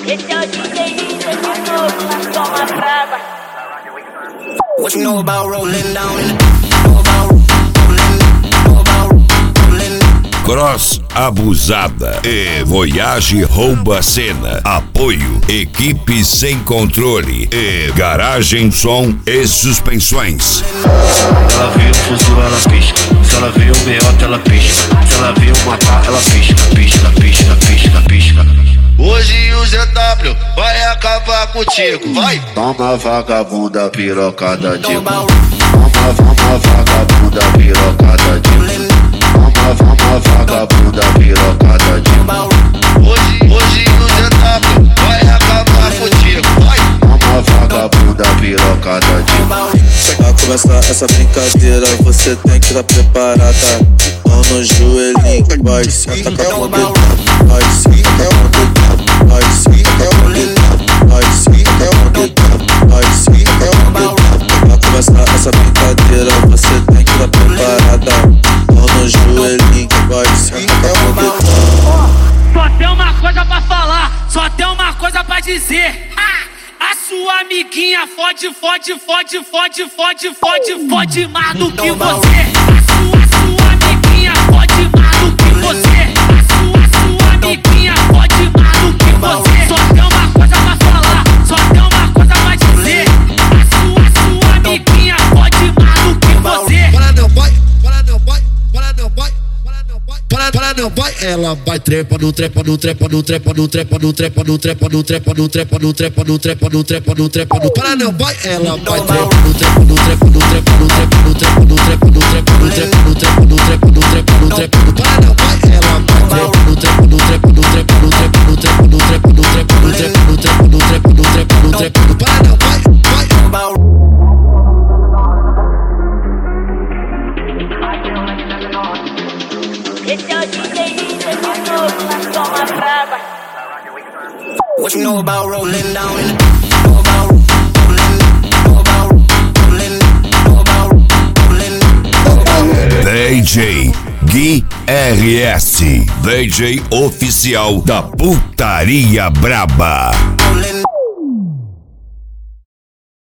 Esse é o DJ Ninja de novo, na toma brava. What you know about rolling down? Cross Abusada e Voyage Rouba Cena. Apoio Equipe Sem Controle e Garagem Som e Suspensões. Ela vê o fuzil, ela pisca. Se ela vê o meiota, ela pisca. Se ela vê o matar, ela pisca. Pisca, pisca, pisca, pisca. Hoje o ZW vai acabar contigo, vai! Toma vagabunda pirocada de Toma vagabunda pirocada de Toma vagabunda pirocada de Hoje o ZW vai acabar contigo, vai! Toma vagabunda pirocada de Pra começar essa brincadeira você tem que estar preparada. Mão no joelhinho, vai senta com a mão dedão. Vai senta com a mão dedão. Vai senta com a mão dedão. Vai senta com a mão dedão. Vai senta com a mão dedão. Pra começar essa brincadeira você tem que estar preparada. Mão no joelhinho, vai senta com a mão dedão. Só tem uma coisa pra falar, só tem uma coisa pra dizer. A sua amiguinha fode, fode, fode, fode, fode, fode, fode mais do que você. A sua amiguinha fode mais do que você. A sua amiguinha fode mais do que você. Só tem uma coisa pra falar, só tem uma coisa pra dizer. A sua amiguinha fode mais do que você. Para não vai, para não vai, para não vai. Para não vai, ela vai trepa no trepa no trepa no trepa no trepa no trepa no trepa no trepa no trepa no trepa no trepa no trepa no trepa no para não vai, ela vai trepa no trepa no trepa no trepa no trepa no trepa no trepa no trepa no trepa no trepa no trepa no trepa no trepa no para não vai, ela vai trepa no trepa no trepa no trepa no trepa no trepa no trepa no trepa no trepa no trepa no trepa no trepa no trepa no para não vai, vai. Esse é o DJ Ninja de novo, na toma brava. What you know about rolling down? DJ Gui RS, DJ oficial da Putaria Braba.